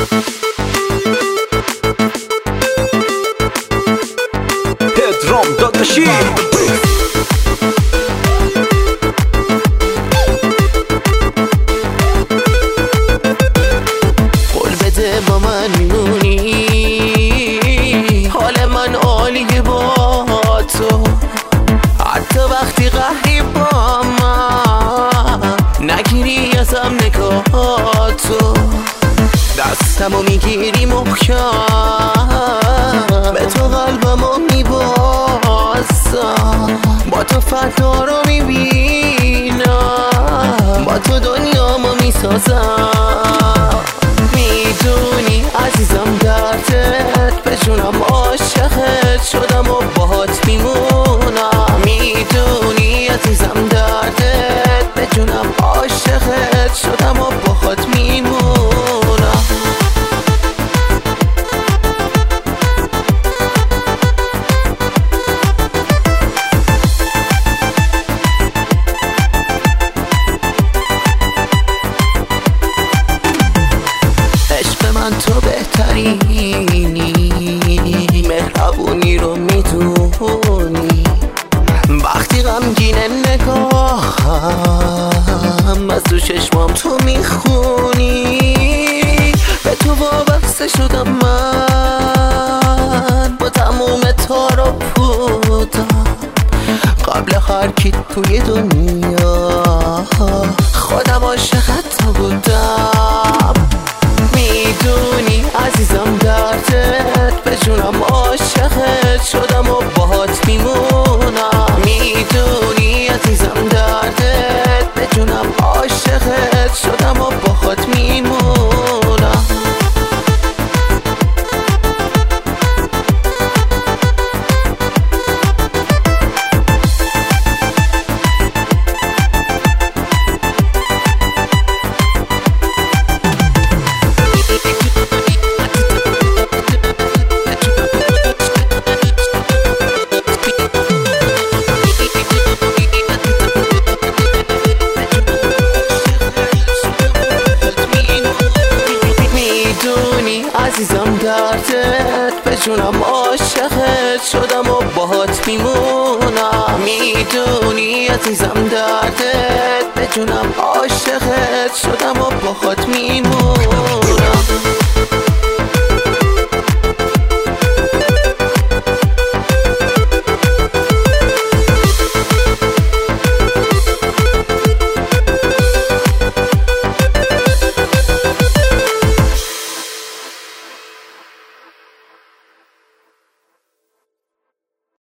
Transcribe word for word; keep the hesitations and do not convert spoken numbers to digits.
پدرام داداشی قول بده با من میمونی، حال من عالیه با تو، حتی وقتی قهری با من نگیری ازم نگاهاتو، دستمو میگیری محکم، به تو قلبمو میبازم، با تو فردا رو میبینم، با تو دنیامو میسازم. میدونی عزیزم دردت به جونم عاشقت شدم و باهات میمونم. میدونی عزیزم دردت به جونم عاشقت شدم و باهات میمونم. من تو بهترینی، مهربونی رو میدونی، وقتی غمگینه نگاهم از تو چشمام تو میخونی. به تو وابسته شدم من، با تموم تار و پودم، قبل هر کی توی دنیا خودم عاشقت تو بودم. میدونی عزیزم دردت به جونم عاشقت شدم و باهات میمونم. میدونی عزیزم دردت به جونم عاشقت شدم و باهات میمونم. عزیزم دردت به جونم عاشقت شدم و باهات میمونم. میدونی عزیزم دردت به جونم عاشقت شدم و باهات میمونم.